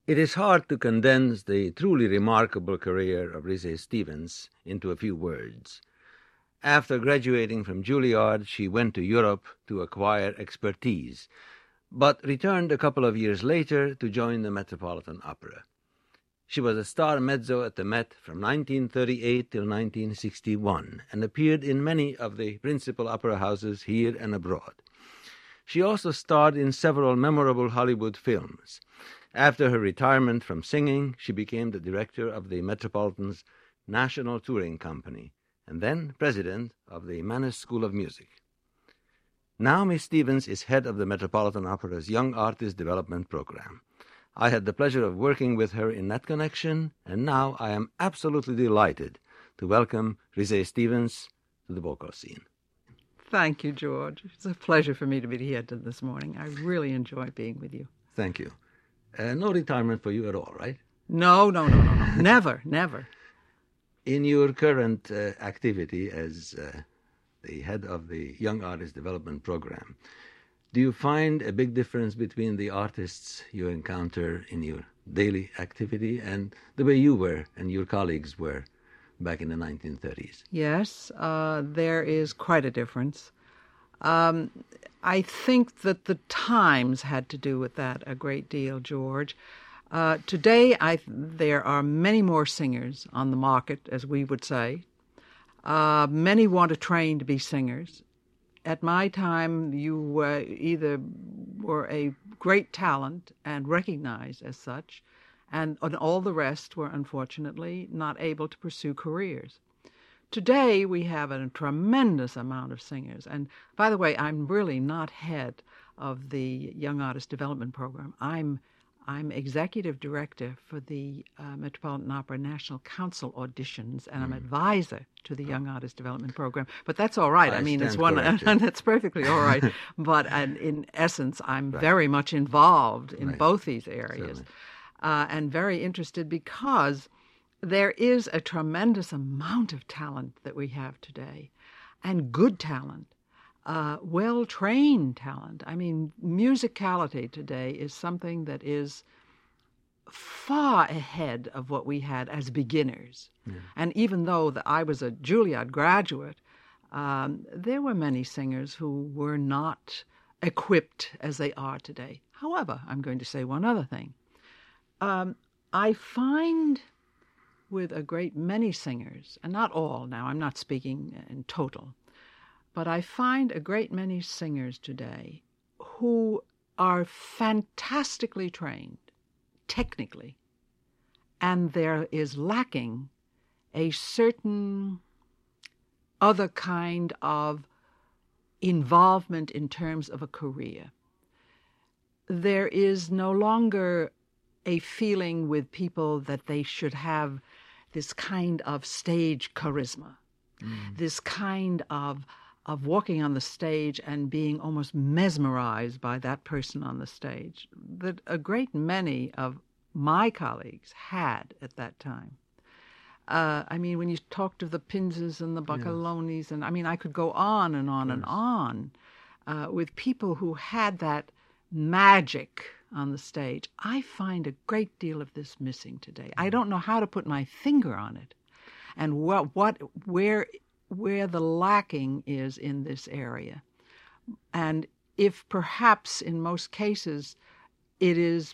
It is hard to condense the truly remarkable career of Risée Stevens into a few words. After graduating from Juilliard, she went to Europe to acquire expertise, but returned a couple of years later to join the Metropolitan Opera. She was a star mezzo at the Met from 1938 till 1961 and appeared in many of the principal opera houses here and abroad. She also starred in several memorable Hollywood films. After her retirement from singing, she became the director of the Metropolitan's National Touring Company and then president of the Mannes School of Music. Now Miss Stevens is head of the Metropolitan Opera's Young Artist Development Program. I had the pleasure of working with her in that connection, and now I am absolutely delighted to welcome Risée Stevens to the vocal scene. Thank you, George. It's a pleasure for me to be here this morning. I really enjoy being with you. Thank you. No retirement for you at all, right? No. Never. In your current activity as the head of the Young Artist Development Program, do you find a big difference between the artists you encounter in your daily activity and the way you were and your colleagues were back in the 1930s? Yes, there is quite a difference. I think that the times had to do with that a great deal, George. Today, there are many more singers on the market, as we would say. Many want to train to be singers. At my time, you either were a great talent and recognized as such, and all the rest were unfortunately not able to pursue careers. Today, we have a tremendous amount of singers. And by the way, I'm really not head of the Young Artist Development Program. I'm executive director for the Metropolitan Opera National Council auditions, and I'm advisor to the Young Artist Development Program. But that's all right. I mean, it's one, and that's perfectly all right. But in essence, I'm very much involved in both these areas, and very interested because there is a tremendous amount of talent that we have today, and good talent. Well-trained talent. I mean, musicality today is something that is far ahead of what we had as beginners. Yeah. And even though I was a Juilliard graduate, there were many singers who were not equipped as they are today. However, I'm going to say one other thing. I find with a great many singers, and not all now, I'm not speaking in total, but I find a great many singers today who are fantastically trained, technically, and there is lacking a certain other kind of involvement in terms of a career. There is no longer a feeling with people that they should have this kind of stage charisma, this kind of walking on the stage and being almost mesmerized by that person on the stage that a great many of my colleagues had at that time. I mean, when you talk to the Pinzes and the Baccalonis, and I mean, I could go on and on and on with people who had that magic on the stage. I find a great deal of this missing today. I don't know how to put my finger on it, and where the lacking is in this area. And if perhaps in most cases it is,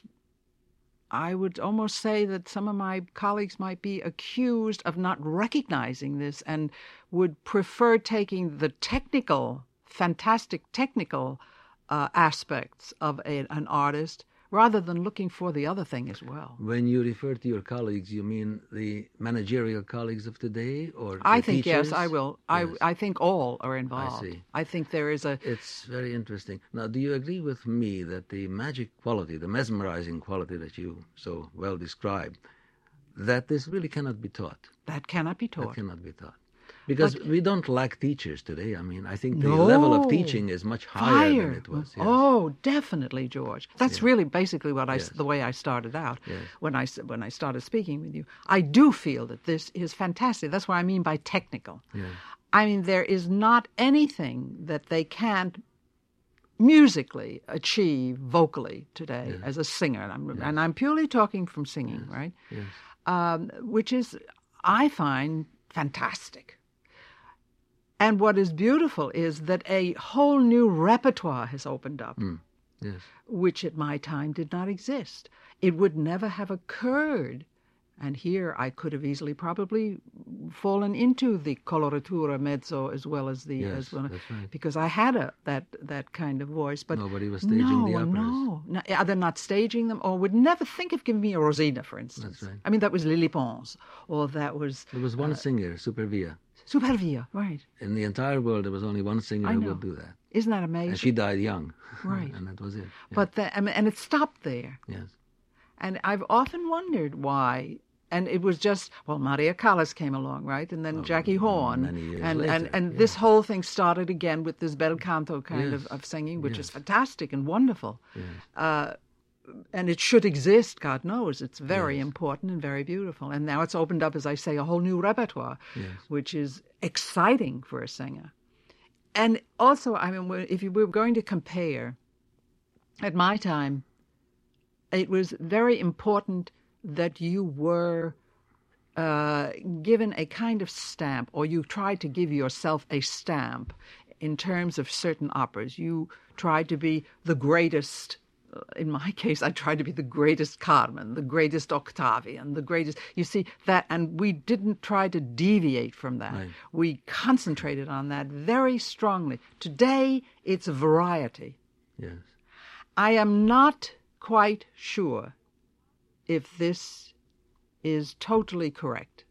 I would almost say that some of my colleagues might be accused of not recognizing this and would prefer taking the fantastic technical aspects of an artist rather than looking for the other thing as well. When you refer to your colleagues, you mean the managerial colleagues of today, or I think teachers? Yes, I will. Yes. I think all are involved. I see. I think there is a... It's very interesting. Now, do you agree with me that the magic quality, the mesmerizing quality that you so well described, that this really cannot be taught? That cannot be taught. That cannot be taught. Because we don't lack teachers today. I mean, I think the level of teaching is much higher than it was. Yes. Oh, definitely, George. That's really basically the way I started out when I started speaking with you. I do feel that this is fantastic. That's what I mean by technical. Yeah. I mean, there is not anything that they can't musically achieve vocally today Yes. as a singer, and I'm purely talking from singing, right? Yes. Which is, I find, fantastic. And what is beautiful is that a whole new repertoire has opened up, Yes. which at my time did not exist. It would never have occurred. And here I could have easily probably fallen into the coloratura mezzo as well as the Yes, that's right. because I had that kind of voice. But Nobody was staging the operas. No, either not staging them or would never think of giving me a Rosina, for instance. That's right. I mean, that was Lily Pons, or that was There was one singer, Supervia. Supervia, right? In the entire world, there was only one singer I who know. would do that. Isn't that amazing? And she died young. Right. And that was it. Yeah. But and it stopped there. Yes. And I've often wondered why. And it was just, Maria Callas came along, right? And then Jackie Horn. many years and later, and yeah. this whole thing started again with this bel canto kind Yes. of singing, which Yes. is fantastic and wonderful. Yes. And it should exist, God knows. It's very Yes. important and very beautiful. And now it's opened up, as I say, a whole new repertoire, Yes. which is exciting for a singer. And also, I mean, if you were going to compare, at my time, it was very important that you were given a kind of stamp, or you tried to give yourself a stamp in terms of certain operas. You tried to be the greatest. In my case, I tried to be the greatest Carmen, the greatest Octavian, the greatest. You see that, and we didn't try to deviate from that. Right. We concentrated on that very strongly. Today, it's variety. Yes. I am not quite sure if this is totally correct.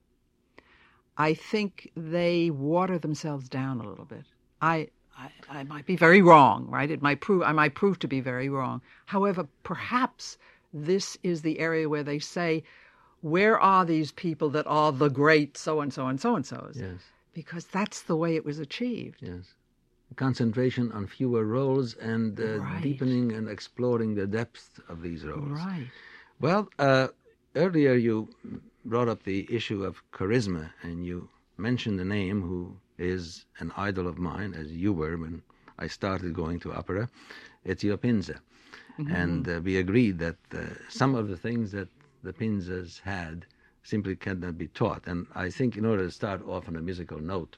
I think they water themselves down a little bit. I might be very wrong, right? I might prove to be very wrong. However, perhaps this is the area where they say, where are these people that are the great so-and-so and so-and-sos? Yes. Because that's the way it was achieved. Yes. Concentration on fewer roles and Right. deepening and exploring the depth of these roles. Right. Well, earlier you brought up the issue of charisma, and you mentioned a name who is an idol of mine, as you were when I started going to opera, Ezio Pinza. Mm-hmm. And we agreed that some of the things that the Pinzas had simply cannot be taught. And I think in order to start off on a musical note,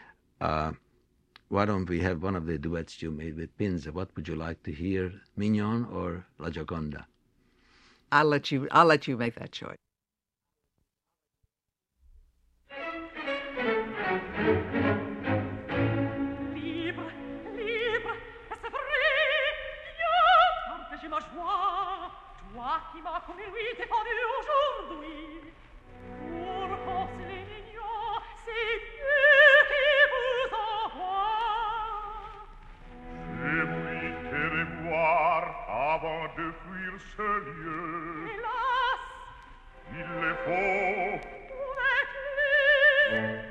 why don't we have one of the duets you made with Pinza? What would you like to hear, Mignon or La Gioconda? I'll let you make that choice. Libre, libre, c'est vrai, viens, partage ma joie, toi qui m'as comme lui défendu aujourd'hui. Pour consoler mignon, c'est Dieu qui vous envoie. J'ai voulu te revoir avant de fuir ce lieu. Hélas, Il le faut. où es-tu?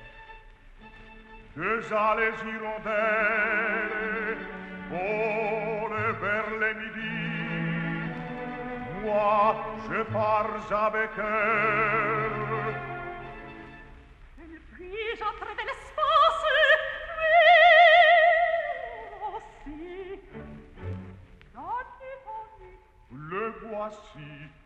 Deux allées hirondelles volent vers le midi. Moi, je pars avec elle. Il puis-je entrer de l'espace, lui aussi. Donne-lui, Le voici.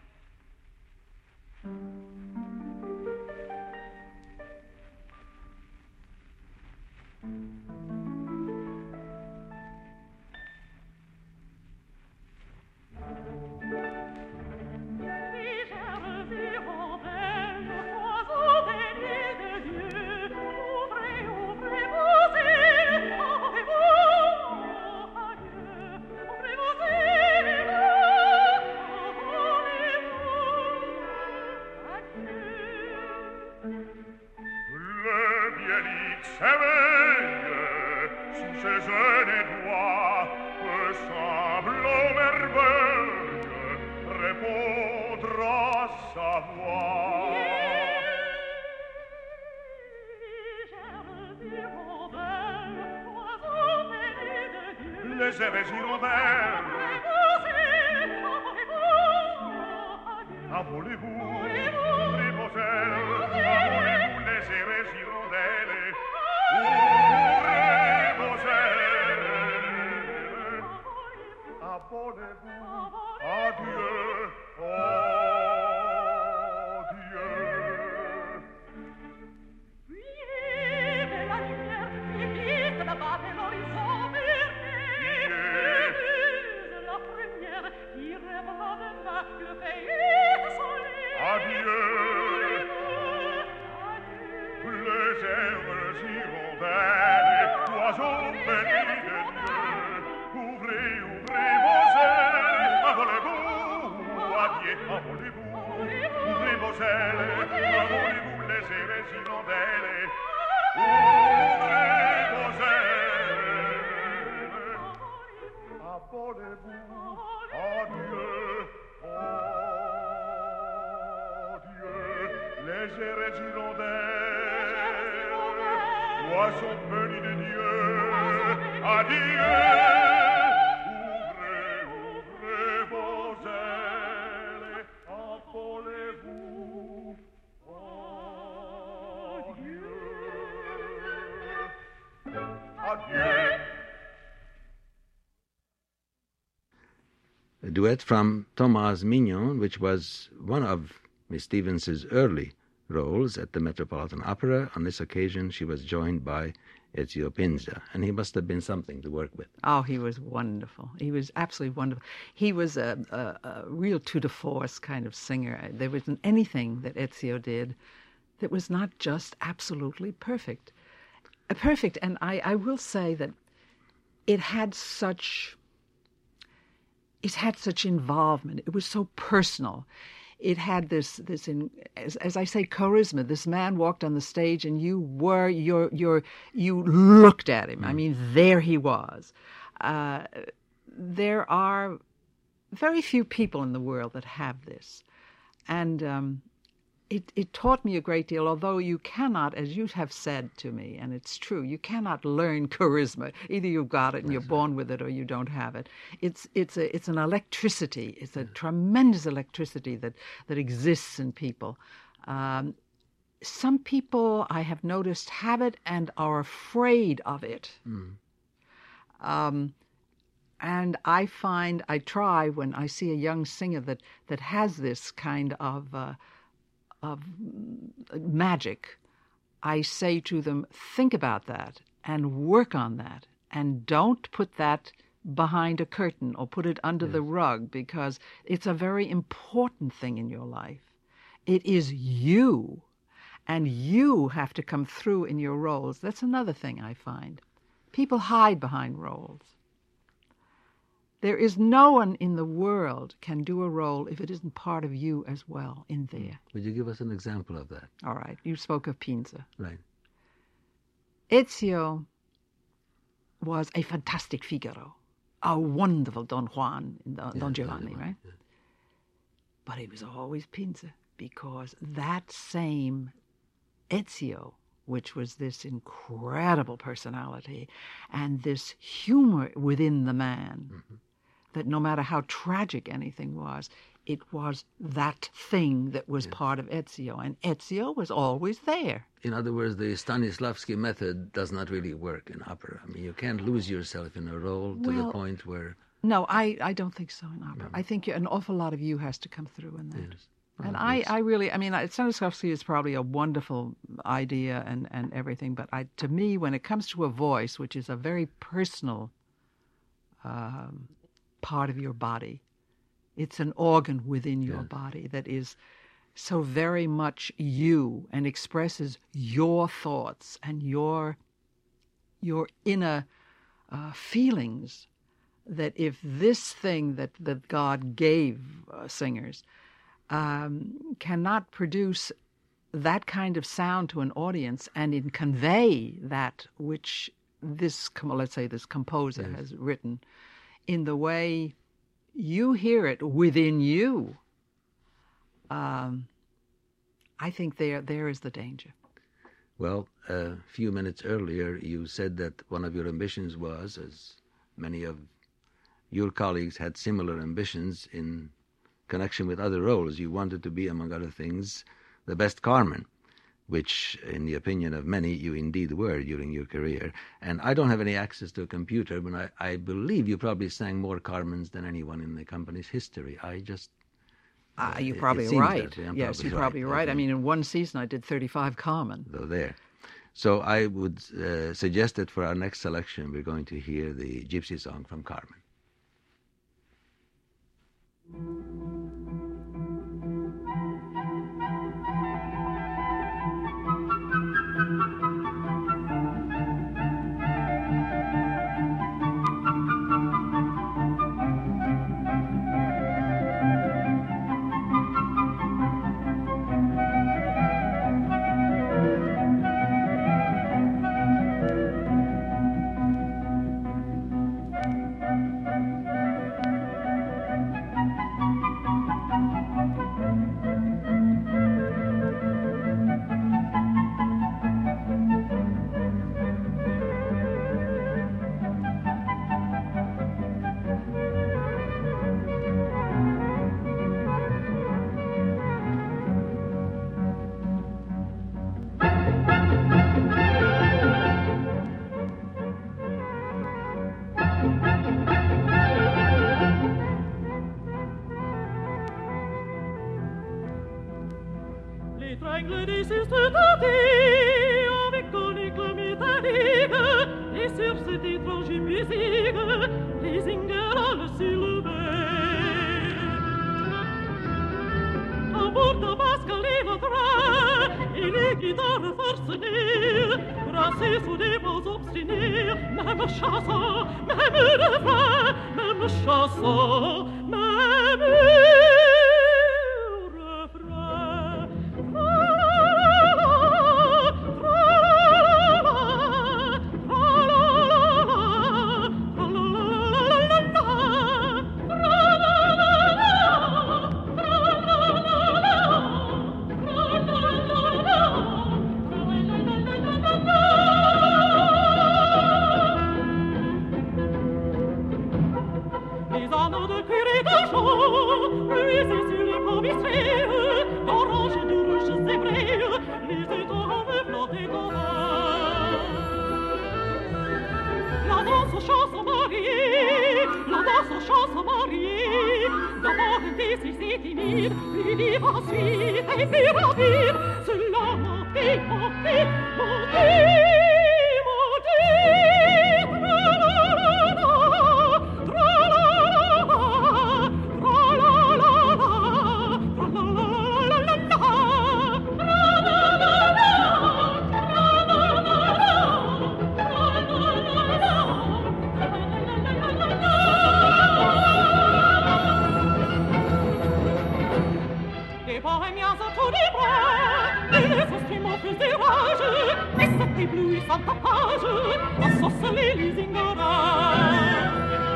légères hirondelles, oiseaux bénis de Dieu, ouvrez, ouvrez vos ailes, envolez-vous, adieu, ouvrez vos ailes, envolez-vous, adieu. Le vieilli s'éveille sous ses jeunes doigts, que semble aux merveilles répondre à sa voix. Légères hirondelles, oiseaux bénis de Dieu, Les aires hirondelles, ouvrez vos ailes, envolez-vous, adieu. envolez-vous, ouvrez vos ailes, envolez-vous, les aires hirondelles, ouvrez vos ailes. les herbes hirondelles, oiseaux bénis de Dieu, ouvrez, ouvrez vos ailes, envolez-vous, adieu, envolez-vous, ouvrez vos ailes, envolez-vous, les herbes hirondelles, ouvrez vos ailes, envolez-vous, adieu, les herbes hirondelles, oiseaux bénis de Dieu, adieu, ouvrez, ouvrez vos ailes, envolez-vous, adieu, adieu. A duet from Thomas Mignon, which was one of Miss Stevens's early roles at the Metropolitan Opera. On this occasion, she was joined by Ezio Pinza, and he must have been something to work with. Oh, he was wonderful. He was absolutely wonderful. He was a real tour de force kind of singer. There wasn't anything that Ezio did that was not just absolutely perfect. Perfect, and I will say that it had such involvement. It was so personal. It had this as I say, charisma. This man walked on the stage, and you looked at him. I mean, there he was. There are very few people in the world that have this, and it taught me a great deal. Although you cannot, as you have said to me, and it's true, you cannot learn charisma. Either you've got it and you're born with it, or you don't have it. It's an electricity. It's a tremendous electricity that exists in people. Some people, I have noticed, have it and are afraid of it. And I try when I see a young singer that has this kind of magic, I say to them, think about that and work on that, and don't put that behind a curtain or put it under the rug, because it's a very important thing in your life. It is you, and you have to come through in your roles. That's another thing I find. People hide behind roles. There is no one in the world can do a role if it isn't part of you as well in there. Would you give us an example of that? All right. You spoke of Pinza. Right. Ezio was a fantastic Figaro, a wonderful Don Juan in Don Giovanni, right? Yeah. But he was always Pinza, because that same Ezio, which was this incredible personality and this humor within the man, that no matter how tragic anything was, it was that thing that was part of Ezio, and Ezio was always there. In other words, the Stanislavski method does not really work in opera. I mean, you can't lose yourself in a role to the point where... No, I don't think so in opera. I think an awful lot of you has to come through in that. Yes. And I really, I mean, Stanislavski is probably a wonderful idea and everything, but to me, when it comes to a voice, which is a very personal part of your body, it's an organ within your body that is so very much you and expresses your thoughts and your inner feelings, that if this thing that God gave singers cannot produce that kind of sound to an audience and convey that which this, let's say, this composer has written in the way you hear it within you, I think there is the danger. Well, a few minutes earlier, you said that one of your ambitions was, as many of your colleagues had similar ambitions in connection with other roles, you wanted to be, among other things, the best Carmen, which, in the opinion of many, you indeed were during your career. And I don't have any access to a computer, but I believe you probably sang more Carmens than anyone in the company's history. I just... you're probably right. Yes, you're probably right. Okay. I mean, in one season I did 35 Carmen. So there. So I would suggest that for our next selection, we're going to hear the Gypsy song from Carmen. cette tête avec un éclat métallique, et sur cette étrange musique, les ingénues s'élevaient. Tambour, tabasque, les vaudras, et les guitares forcenées, brassées sous des voix obstinées, même chanson, même refrain, même chanson, même refrain. Les anneaux de cuir et d'argent luisaient sur les ponts vitrés, d'orange et de rouge zébrés, les étoiles flottaient au vent. La danse aux chansons mariées, la danse aux chansons mariées, d'abord indécis et timide, puis vive ensuite et puis rapide, cela montait, montait, montait, les bohémiens à tous les bras, et les instruments faisaient rage, et cette éblouissante page ensorcelait les ignorants.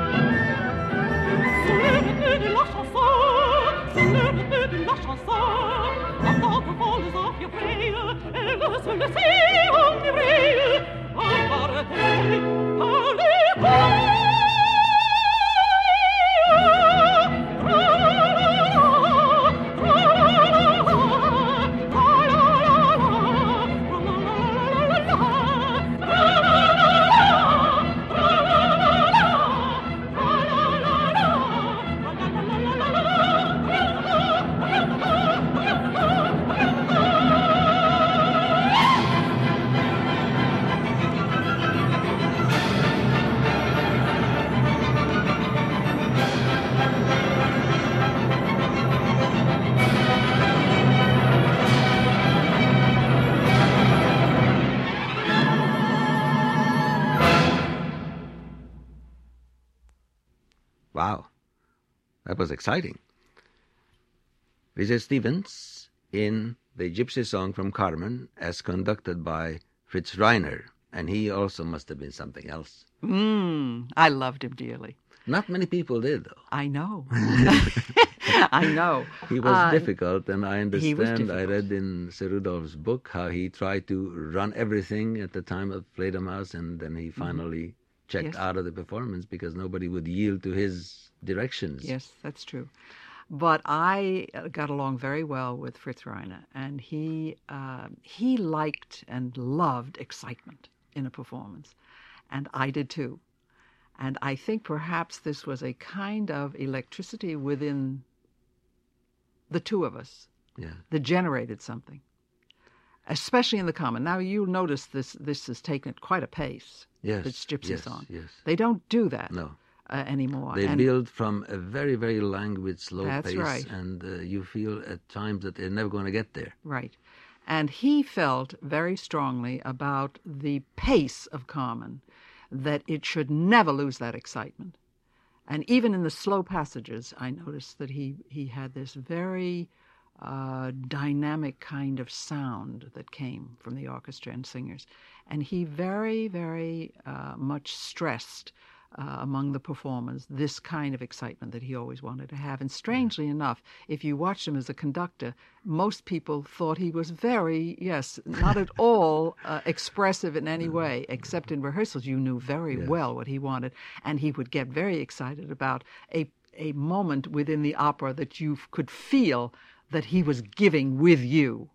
Sous le rythme de la chanson, sous le rythme de la chanson, entendre folles enfiévrées, elles se laissaient enivrer, embarrassées par les coups. Wow, that was exciting. Rise Stevens in the Gypsy Song from Carmen as conducted by Fritz Reiner, and he also must have been something else. I loved him dearly. Not many people did, though. I know. I know. He was difficult, and I he was understand, I difficult. read in Sir Rudolph's book how he tried to run everything at the time of Fledermaus, and then he finally checked Yes. out of the performance because nobody would yield to his directions. Yes, that's true. But I got along very well with Fritz Reiner, and he liked and loved excitement in a performance, and I did too. And I think perhaps this was a kind of electricity within the two of us Yeah. that generated something, especially in the Common. Now you'll notice this has taken at quite a pace. Yes. This Gypsy yes, song. Yes. They don't do that No. Anymore. They And build from a very, very languid, slow That's pace, right. and you feel at times that they're never going to get there. Right. And he felt very strongly about the pace of Carmen, that it should never lose that excitement. And even in the slow passages, I noticed that he had this very dynamic kind of sound that came from the orchestra and singers. And he very, very much stressed among the performers this kind of excitement that he always wanted to have. And strangely enough, if you watched him as a conductor, most people thought he was very, not at all expressive in any way, except in rehearsals. You knew very well what he wanted, and he would get very excited about a moment within the opera that you could feel that he was giving with you.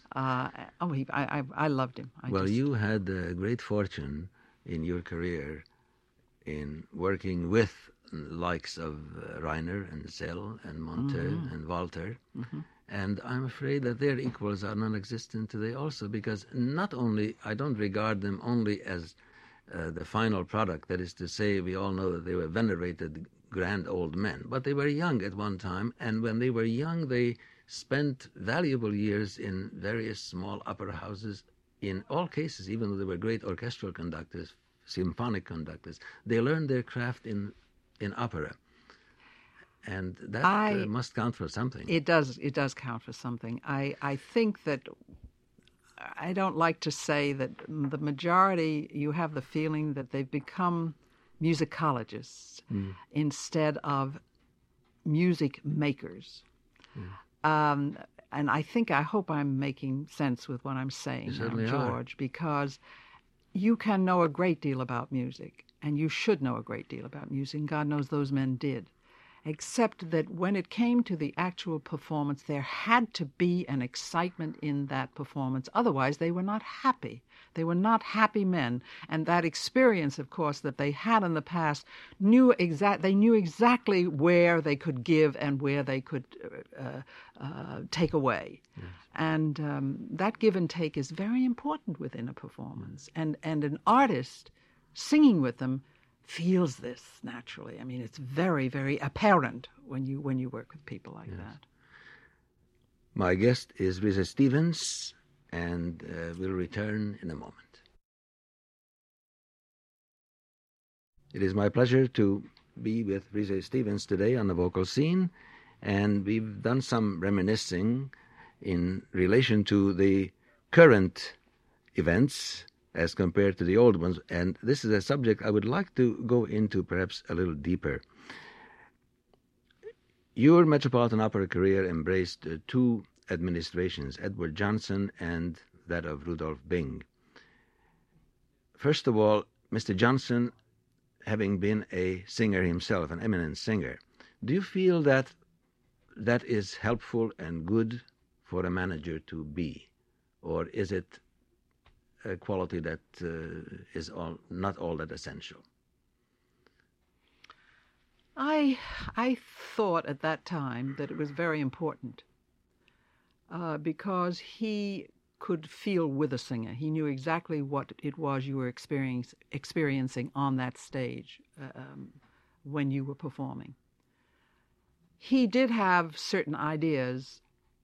I loved him. You had a great fortune in your career in working with likes of Reiner and Zell and Monteux and Walter, And I'm afraid that their equals are non-existent today also, because not only, I don't regard them only as the final product, that is to say, we all know that they were venerated grand old men, but they were young at one time, and when they were young, they spent valuable years in various small opera houses. In all cases, even though they were great orchestral conductors, symphonic conductors, they learned their craft in opera. And that must count for something. It does count for something. I think that, I don't like to say that the majority, you have the feeling that they've become musicologists instead of music makers. And I hope I'm making sense with what I'm saying now, George, because you can know a great deal about music, and you should know a great deal about music, and God knows those men did. Except that when it came to the actual performance, there had to be an excitement in that performance. Otherwise, they were not happy. They were not happy men. And that experience, of course, that they had in the past, they knew exactly where they could give and where they could take away. Yes. And that give and take is very important within a performance. And an artist singing with them feels this naturally. I mean, it's very, very apparent when you work with people like that. My guest is Risa Stevens, and we'll return in a moment. It is my pleasure to be with Risa Stevens today on the vocal scene, and we've done some reminiscing in relation to the current events as compared to the old ones. And this is a subject I would like to go into perhaps a little deeper. Your Metropolitan Opera career embraced two administrations, Edward Johnson and that of Rudolf Bing. First of all, Mr. Johnson, having been a singer himself, an eminent singer, do you feel that that is helpful and good for a manager to be? Or is it a quality that is not all that essential? I thought at that time that it was very important because he could feel with a singer. He knew exactly what it was you were experiencing on that stage when you were performing. He did have certain ideas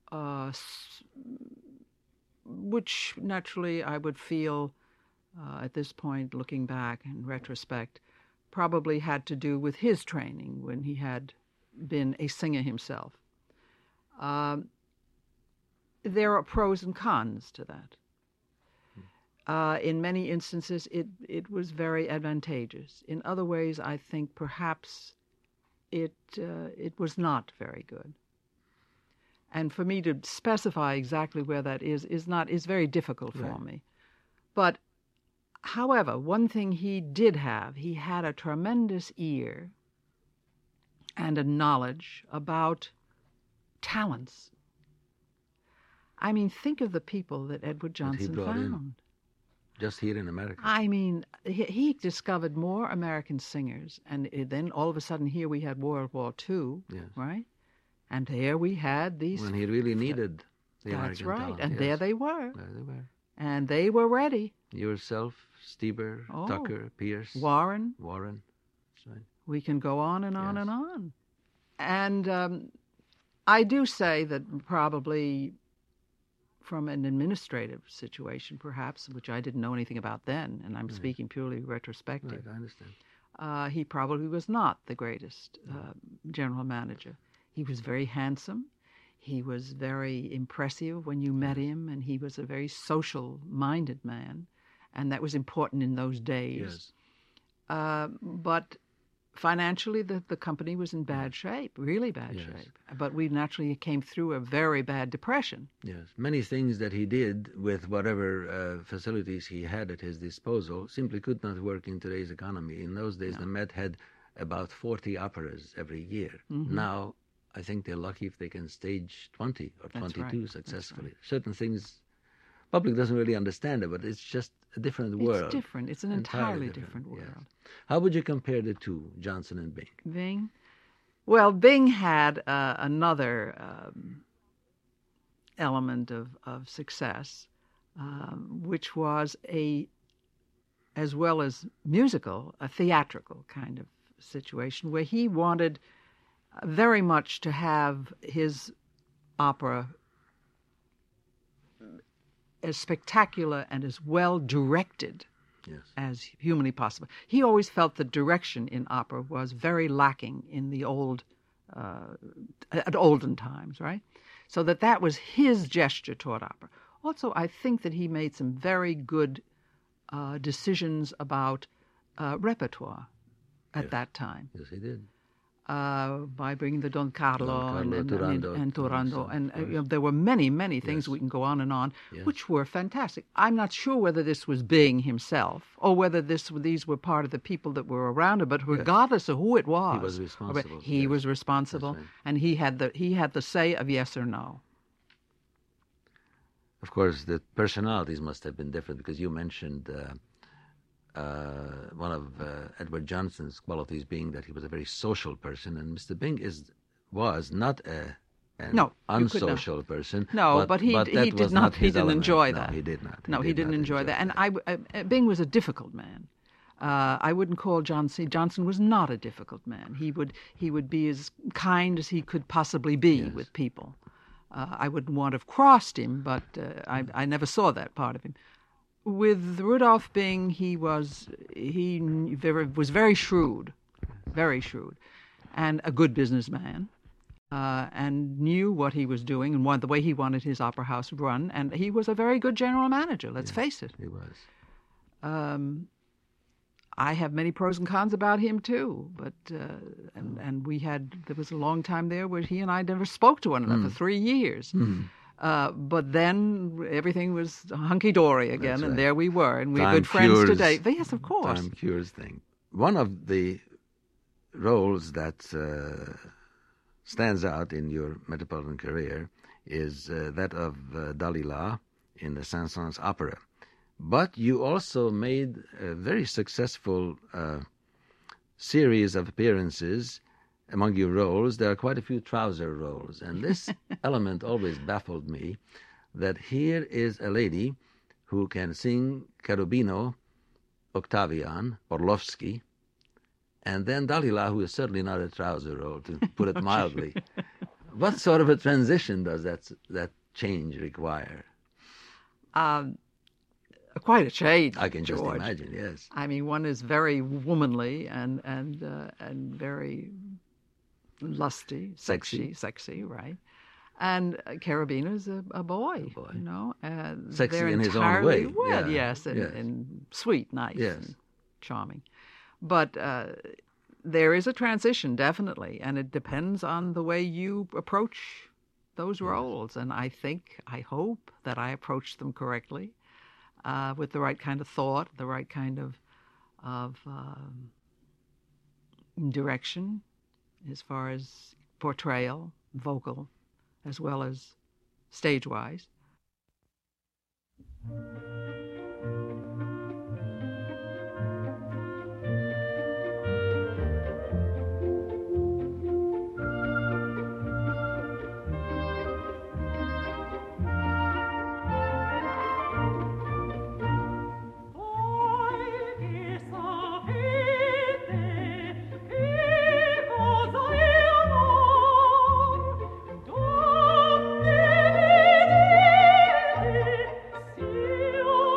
which naturally I would feel at this point, looking back in retrospect, probably had to do with his training when he had been a singer himself. There are pros and cons to that. In many instances, it was very advantageous. In other ways, I think perhaps it was not very good. And for me to specify exactly where that is very difficult for me. But, however, one thing he did have, he had a tremendous ear and a knowledge about talents. I mean, think of the people that Edward Johnson found. Just here in America. I mean, he discovered more American singers, and then all of a sudden here we had World War II, right? And there we had these... When he really needed the American That's right, talent, and there they were. There they were. And they were ready. Yourself, Stieber, Tucker, Pierce. Warren. That's right. We can go on and on and on. And I do say that probably from an administrative situation, perhaps, which I didn't know anything about then, and I'm speaking purely retrospective. Right, I understand. He probably was not the greatest general manager. He was very handsome. He was very impressive when you met him, and he was a very social-minded man, and that was important in those days. Yes. But financially, the company was in bad shape, really bad shape. But we naturally came through a very bad depression. Yes. Many things that he did with whatever facilities he had at his disposal simply could not work in today's economy. In those days, the Met had about 40 operas every year. Mm-hmm. Now, I think they're lucky if they can stage 20 or 22 successfully. Right. Certain things, public doesn't really understand it, but it's just a different world. It's different. It's an entirely different world. Yes. How would you compare the two, Johnson and Bing? Bing? Well, Bing had another element of success, which was as well as musical, a theatrical kind of situation where he wanted very much to have his opera as spectacular and as well directed as humanly possible. He always felt the direction in opera was very lacking in the at olden times, right? So that was his gesture toward opera. Also, I think that he made some very good decisions about repertoire at that time. Yes, he did. By bringing the Don Carlo and Turandot. And there were many, many things. We can go on and on, which were fantastic. I'm not sure whether this was Bing himself or whether these were part of the people that were around him, but regardless of who it was, he was responsible. He was responsible, right. And he had the say of yes or no. Of course, the personalities must have been different, because you mentioned one of Edward Johnson's qualities being that he was a very social person, and Mr. Bing was not an unsocial person. No, but he didn't enjoy that. No, he did not. No, he didn't enjoy that. And Bing was a difficult man. I wouldn't call Johnson. Johnson was not a difficult man. He would be as kind as he could possibly be with people. I wouldn't want to have crossed him, but I never saw that part of him. With Rudolph Bing, he was very shrewd, and a good businessman, and knew what he was doing and the way he wanted his opera house run. And he was a very good general manager. Let's face it. He was. I have many pros and cons about him too, but and there was a long time there where he and I never spoke to one another for 3 years. But then everything was hunky-dory again, right. And there we were, and we're good friends today. Yes, of course. Time cures things. One of the roles that stands out in your Metropolitan career is that of Dalila in the Saint-Saëns opera. But you also made a very successful series of appearances. Among your roles, there are quite a few trouser roles, and this element always baffled me, that here is a lady who can sing Cherubino, Octavian, Orlovsky, and then Dalila, who is certainly not a trouser role, to put it mildly. What sort of a transition does that change require? Quite a change. I can George. Just imagine. Yes. I mean, one is very womanly and very lusty, sexy, right? And Cherubino's a boy, you know. Sexy in his own way. Well, yes, and sweet, nice, and charming. But there is a transition, definitely, and it depends on the way you approach those roles. And I hope that I approach them correctly, with the right kind of thought, the right kind of direction, as far as portrayal, vocal, as well as stage-wise. Io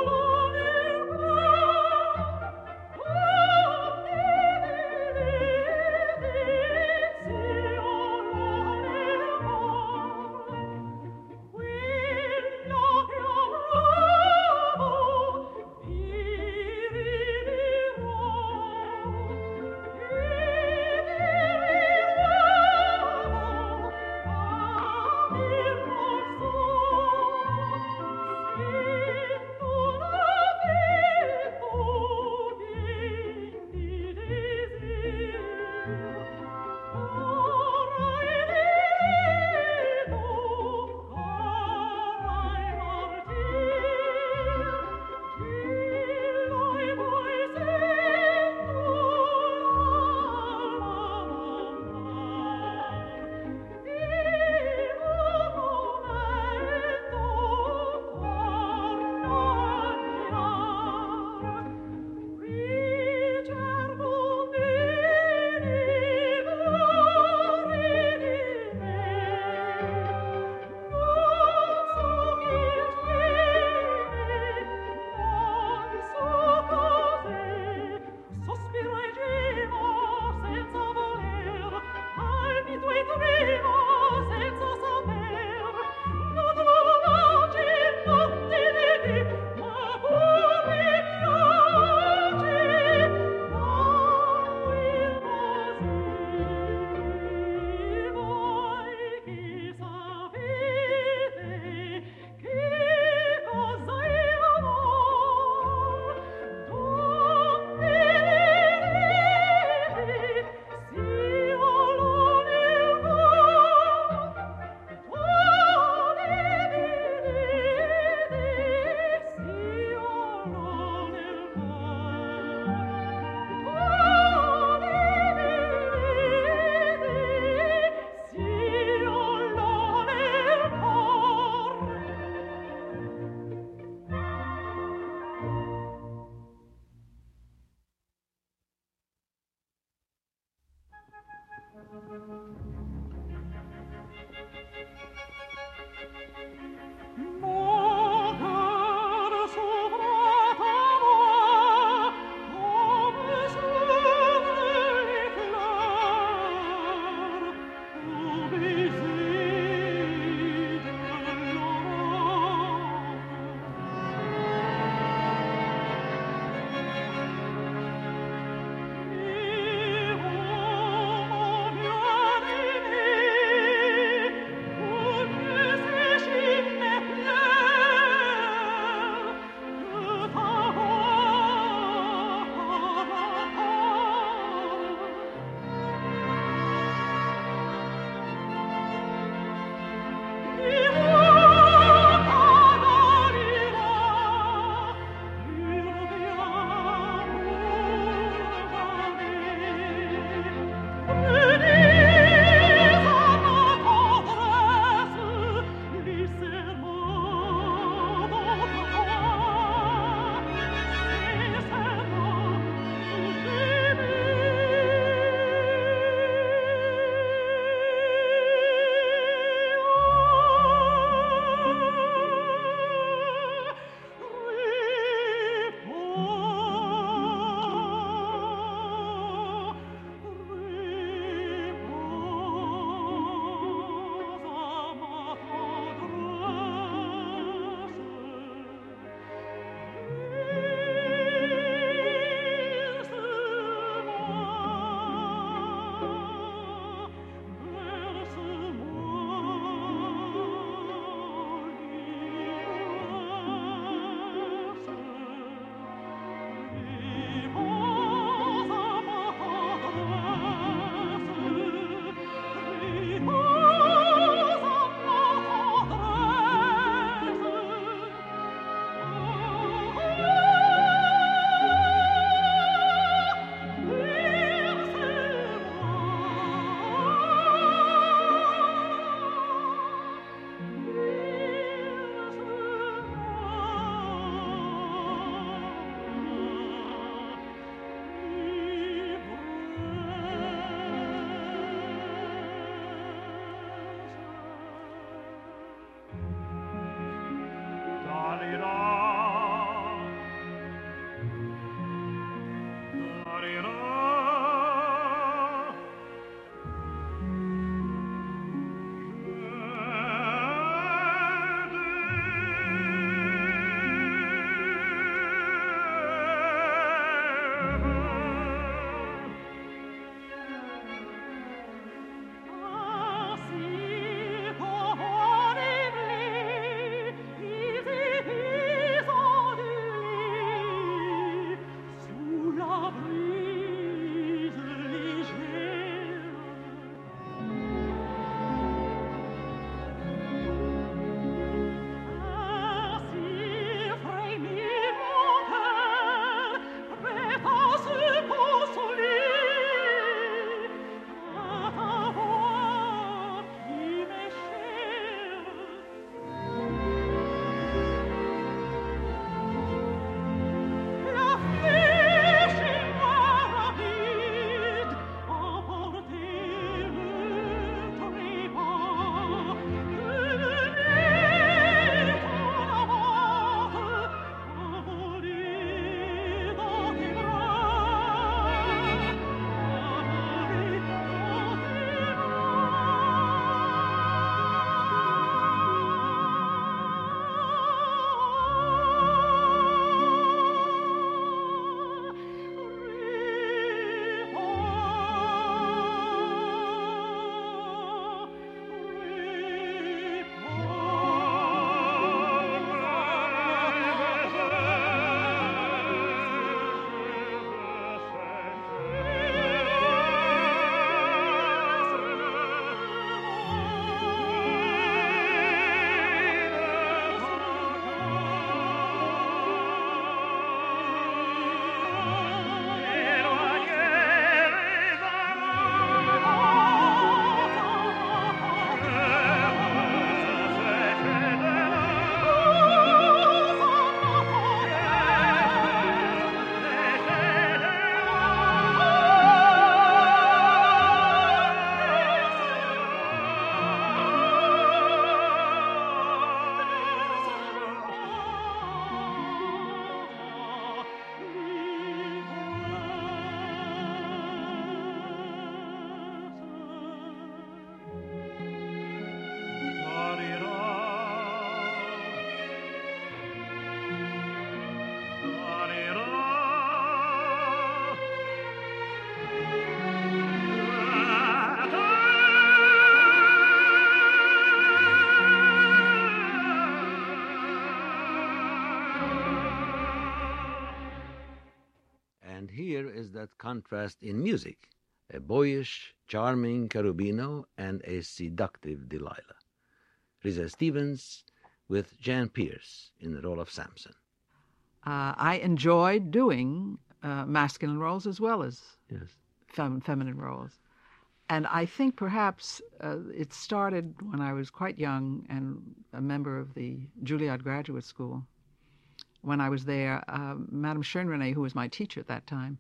And here is that contrast in music, a boyish, charming Cherubino and a seductive Delilah. Riza Stevens with Jan Pierce in the role of Samson. I enjoyed doing masculine roles as well as Yes. feminine roles. And I think perhaps it started when I was quite young and a member of the Juilliard Graduate School. When I was there, Madame Schoenrené, who was my teacher at that time,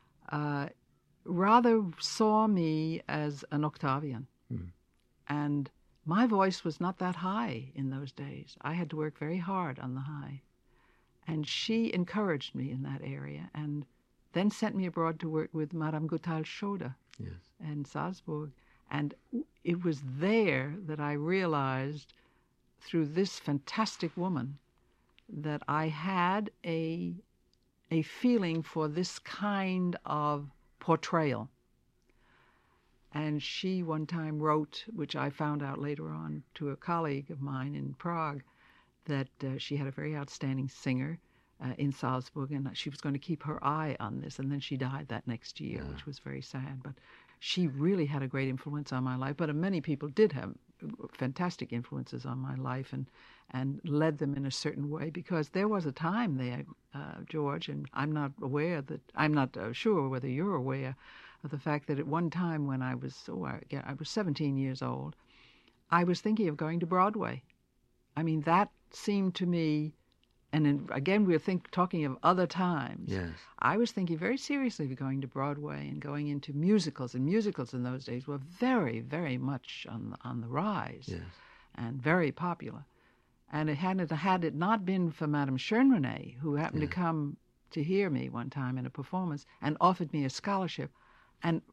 rather saw me as an Octavian. And my voice was not that high in those days. I had to work very hard on the high. And she encouraged me in that area and then sent me abroad to work with Madame Gotthald-Schode in Salzburg. And it was there that I realized, through this fantastic woman, that I had a feeling for this kind of portrayal. And she one time wrote, which I found out later on, to a colleague of mine in Prague, that she had a very outstanding singer in Salzburg, and she was going to keep her eye on this. And then she died that next year, which was very sad. But she really had a great influence on my life. But many people did have fantastic influences on my life and led them in a certain way, because there was a time there, George, and I'm not sure whether you're aware of the fact that at one time when I was 17 years old, I was thinking of going to Broadway. I mean, that seemed to me, and again, we're talking of other times. Yes. I was thinking very seriously of going to Broadway and going into musicals, and musicals in those days were very, very much on the rise and very popular. And had it not been for Madame Schoenrené, who happened to come to hear me one time in a performance and offered me a scholarship and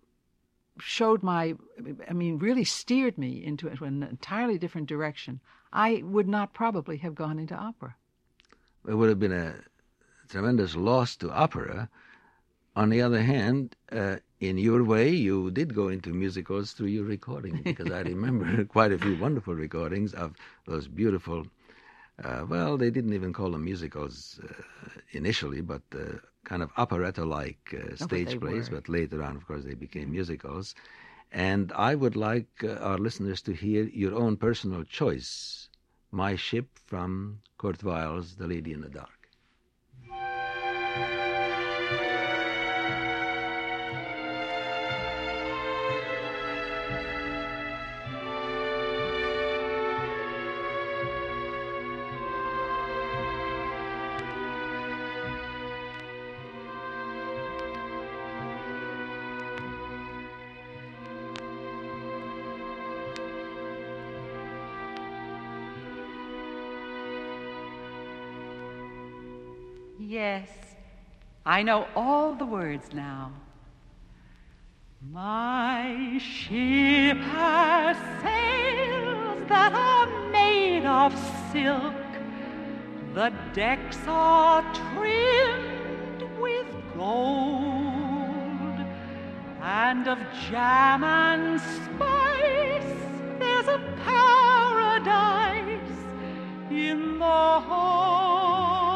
really steered me into an entirely different direction, I would not probably have gone into opera. It would have been a tremendous loss to opera. On the other hand, in your way, you did go into musicals through your recording, because I remember quite a few wonderful recordings of those beautiful, they didn't even call them musicals initially, but kind of operetta-like stage plays, but later on, of course, they became musicals. And I would like our listeners to hear your own personal choice, My Ship, from Kurt Weill's The Lady in the Dark. Yes, I know all the words now. My ship has sails that are made of silk. The decks are trimmed with gold, and of jam and spice there's a paradise in the hold.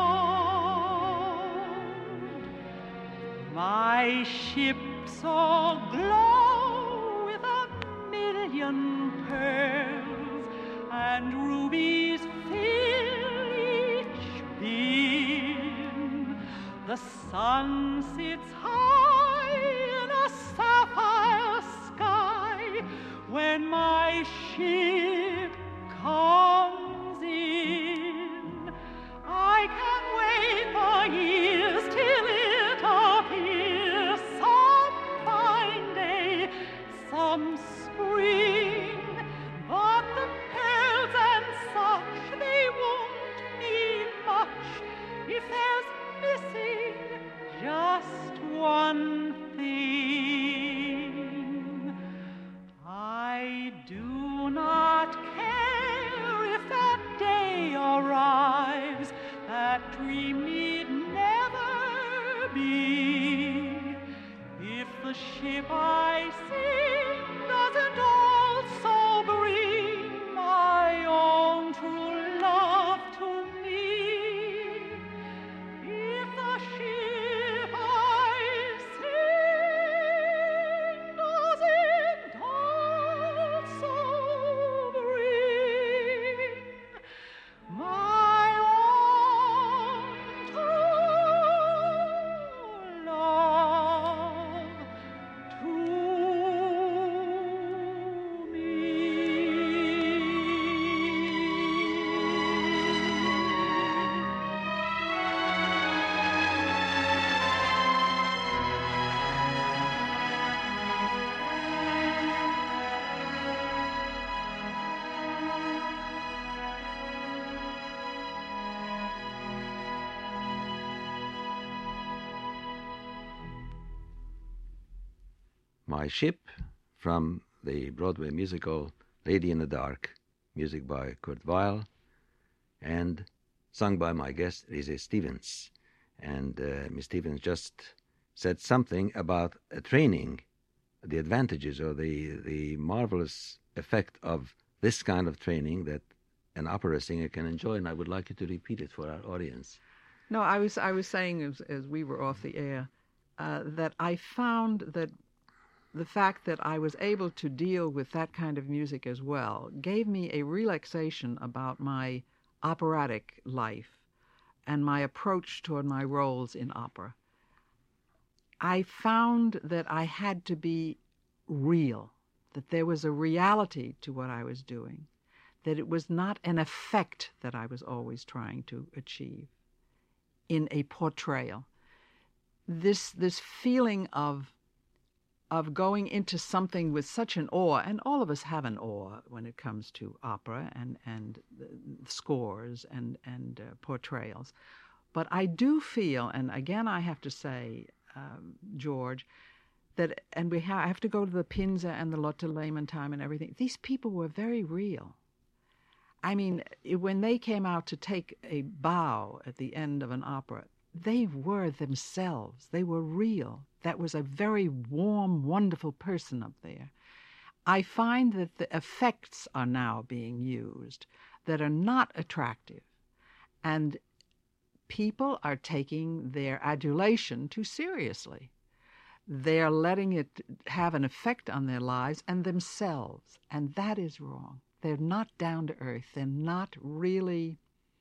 My ships all glow with 1,000,000 pearls, and rubies fill each beam. The sun sits high in a sapphire sky when my ship comes in. I can wait for years till it appears, some fine day, some spring. But the pearls and such, they won't mean much if there's missing just one thing. I do not care if that day arrives, that dream need never be. If the ship I sing doesn't also bring my own true love to me, if the ship I My Ship from the Broadway musical Lady in the Dark, music by Kurt Weill, and sung by my guest, Rise Stevens. And Miss Stevens just said something about training, the advantages or the marvelous effect of this kind of training that an opera singer can enjoy, and I would like you to repeat it for our audience. No, I was saying as we were off the air that I found that the fact that I was able to deal with that kind of music as well gave me a relaxation about my operatic life and my approach toward my roles in opera. I found that I had to be real, that there was a reality to what I was doing, that it was not an effect that I was always trying to achieve in a portrayal. This feeling of going into something with such an awe, and all of us have an awe when it comes to opera and scores and portrayals. But I do feel, and again I have to say, George, that, and I have to go to the Pinza and the Lotte Lehmann time and everything, these people were very real. I mean, when they came out to take a bow at the end of an opera, they were themselves. They were real. That was a very warm, wonderful person up there. I find that the effects are now being used that are not attractive, and people are taking their adulation too seriously. They're letting it have an effect on their lives and themselves, and that is wrong. They're not down to earth. They're not really,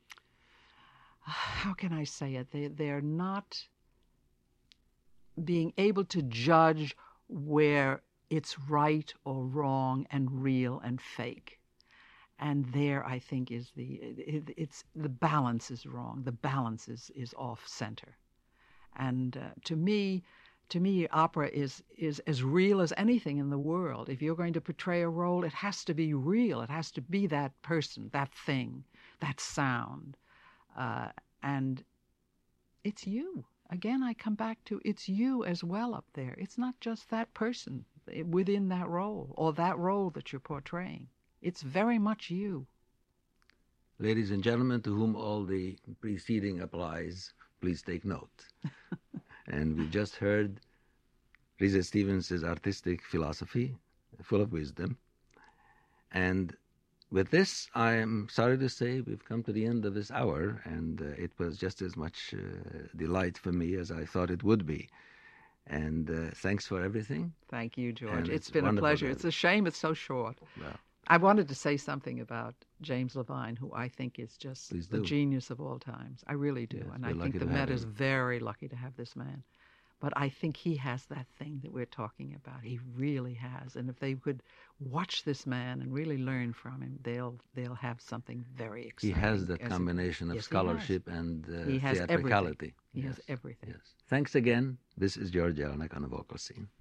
how can I say it? They're not being able to judge where it's right or wrong and real and fake. And there, I think, is the balance is wrong. The balance is off center. And to me, opera is as real as anything in the world. If you're going to portray a role, it has to be real. It has to be that person, that thing, that sound. And it's you. Again, I come back to it's you as well up there. It's not just that person within that role or that role that you're portraying. It's very much you. Ladies and gentlemen, to whom all the preceding applies, please take note. And we just heard Rise Stevens' artistic philosophy, full of wisdom. And with this, I am sorry to say we've come to the end of this hour, and it was just as much delight for me as I thought it would be. And thanks for everything. Thank you, George. And it's been a pleasure. It's a shame it's so short. Well, I wanted to say something about James Levine, who I think is just the genius of all times. I really do. Yes, and I think the Met is very lucky to have this man. But I think he has that thing that we're talking about. He really has. And if they could watch this man and really learn from him, they'll have something very exciting. He has that combination of scholarship and he has theatricality. He has everything. Yes. Thanks again. This is George Jelinek on the vocal scene.